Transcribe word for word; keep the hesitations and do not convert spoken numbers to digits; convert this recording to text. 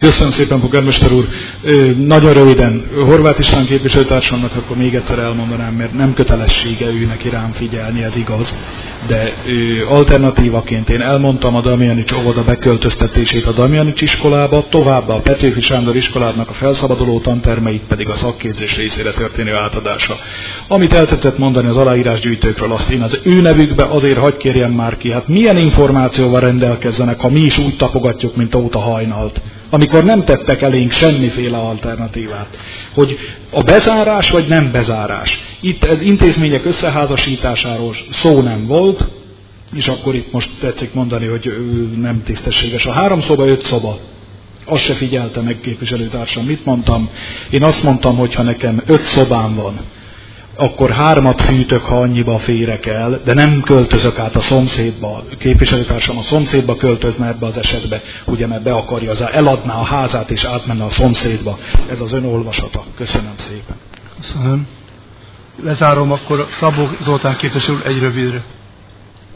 Köszönöm szépen, polgármester úr. Nagyon röviden, Horváth István képviselőtársamnak akkor még egyszer elmondanám, mert nem kötelessége őnek rám figyelni, ez igaz, de alternatívaként én elmondtam a Damjanics óvoda beköltöztetését a Damjanics iskolába, továbbá a Petőfi Sándor iskolának a felszabaduló tantermeit pedig a szakképzés részére történő átadása. Amit el tetszett mondani az aláírásgyűjtőkről, azt én az ő nevükbe azért hagy kérjem már ki, hát milyen információval rendelkezzenek, ha mi is úgy tapogatjuk, mint óta hajnalt, amikor nem tettek elénk semmiféle alternatívát, hogy a bezárás vagy nem bezárás. Itt az intézmények összeházasításáról szó nem volt, és akkor itt most tetszik mondani, hogy nem tisztességes. A három szoba, öt szoba. Azt se figyelte meg képviselőtársam, mit mondtam. Én azt mondtam, hogy ha nekem öt szobám van, akkor hármat fűtök, ha annyiba férek el, de nem költözök át a szomszédba. Képviselőtársam a szomszédba költözne ebbe az esetbe, ugye, mert be akarja, az eladná a házát és átmenne a szomszédba. Ez az ön olvasata. Köszönöm szépen. Köszönöm. Lezárom akkor Szabó Zoltán képviselő egy rövidre.